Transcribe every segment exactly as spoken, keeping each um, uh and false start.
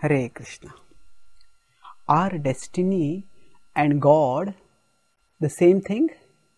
Hare Krishna. Are destiny and God the same thing?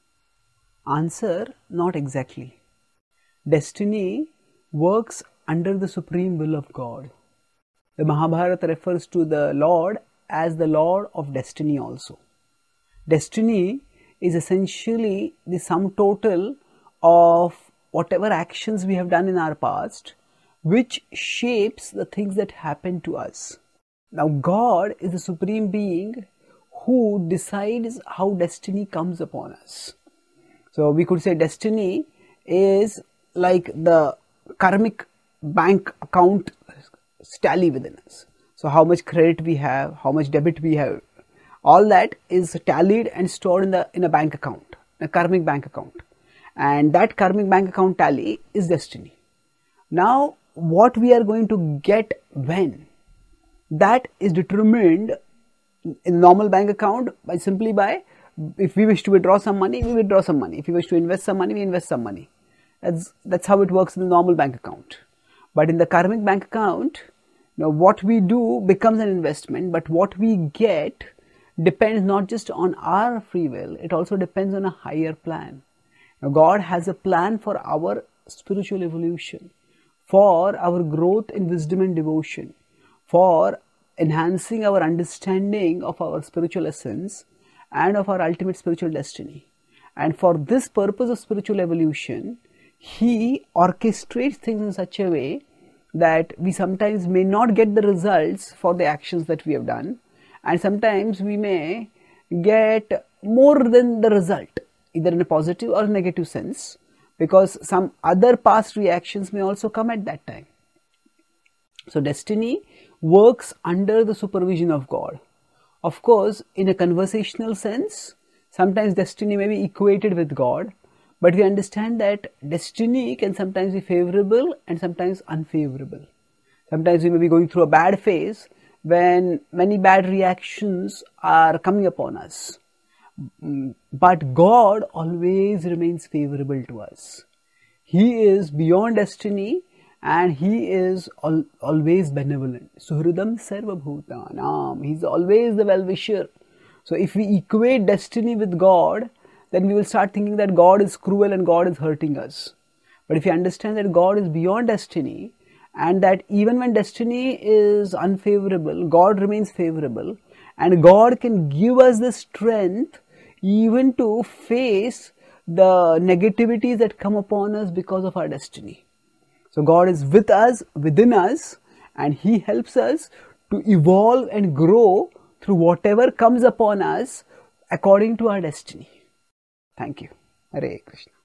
Answer: not exactly. Destiny works under the supreme will of God. The Mahabharata refers to the Lord as the Lord of destiny also. Destiny is essentially the sum total of whatever actions we have done in our past, which shapes the things that happen to us. Now, God is the supreme being who decides how destiny comes upon us. So, we could say destiny is like the karmic bank account tally within us. So, how much credit we have, how much debit we have, all that is tallied and stored in the in a bank account, a karmic bank account. And that karmic bank account tally is destiny. Now, what we are going to get when, that is determined in normal bank account by simply by, if we wish to withdraw some money, we withdraw some money. If we wish to invest some money, we invest some money. That's, that's how it works in the normal bank account. But in the karmic bank account, now what we do becomes an investment, but what we get depends not just on our free will, it also depends on a higher plan. Now, God has a plan for our spiritual evolution, for our growth in wisdom and devotion, for enhancing our understanding of our spiritual essence and of our ultimate spiritual destiny. And for this purpose of spiritual evolution, He orchestrates things in such a way that we sometimes may not get the results for the actions that we have done, and sometimes we may get more than the result, either in a positive or negative sense, because some other past reactions may also come at that time. So destiny works under the supervision of God. Of course, in a conversational sense, sometimes destiny may be equated with God, but we understand that destiny can sometimes be favorable and sometimes unfavorable. Sometimes we may be going through a bad phase when many bad reactions are coming upon us. But God always remains favorable to us. He is beyond destiny and He is al always benevolent. Suhridam sarva bhutanam. He is always the well-wisher. So if we equate destiny with God, then we will start thinking that God is cruel and God is hurting us. But if you understand that God is beyond destiny, and that even when destiny is unfavorable, God remains favorable, and God can give us the strength even to face the negativities that come upon us because of our destiny. So God is with us, within us, and He helps us to evolve and grow through whatever comes upon us according to our destiny. Thank you. Hare Krishna.